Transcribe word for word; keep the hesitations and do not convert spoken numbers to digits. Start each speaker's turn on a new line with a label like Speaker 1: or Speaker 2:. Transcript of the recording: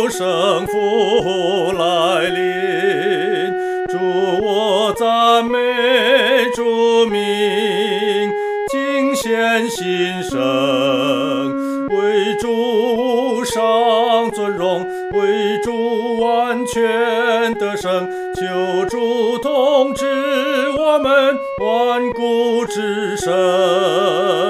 Speaker 1: 圣父来临，主我赞美主名，敬献心声，为主无上尊荣，为主完全得胜，求主统治我们万古之神。